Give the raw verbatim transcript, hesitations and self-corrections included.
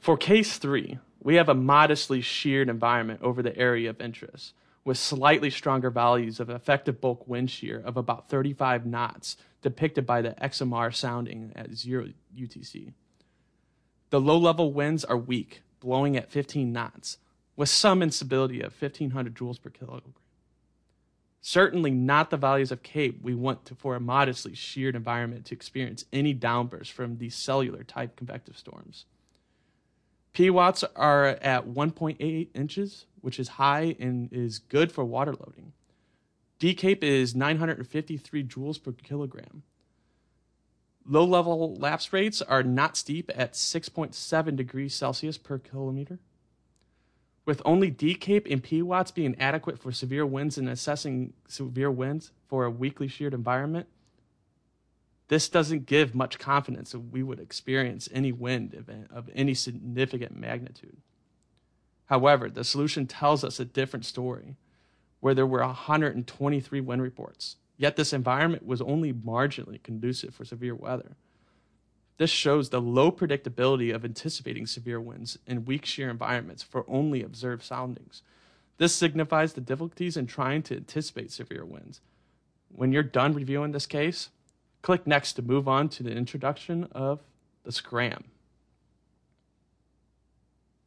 For case three, we have a modestly sheared environment over the area of interest, with slightly stronger values of effective bulk wind shear of about thirty-five knots, depicted by the X M R sounding at zero U T C. The low-level winds are weak, blowing at fifteen knots, with some instability of fifteen hundred joules per kilogram. Certainly not the values of Cape we want to, for a modestly sheared environment to experience any downbursts from these cellular-type convective storms. P watts are at one point eight eight inches, which is high and is good for water loading. D Cape is nine hundred fifty-three joules per kilogram. Low-level lapse rates are not steep at six point seven degrees Celsius per kilometer. With only D Cape and P watts being adequate for severe winds and assessing severe winds for a weakly sheared environment, this doesn't give much confidence that we would experience any wind event of any significant magnitude. However, the solution tells us a different story, where there were one hundred twenty-three wind reports, yet this environment was only marginally conducive for severe weather. This shows the low predictability of anticipating severe winds in weak shear environments for only observed soundings. This signifies the difficulties in trying to anticipate severe winds. When you're done reviewing this case, click next to move on to the introduction of the SCRAM.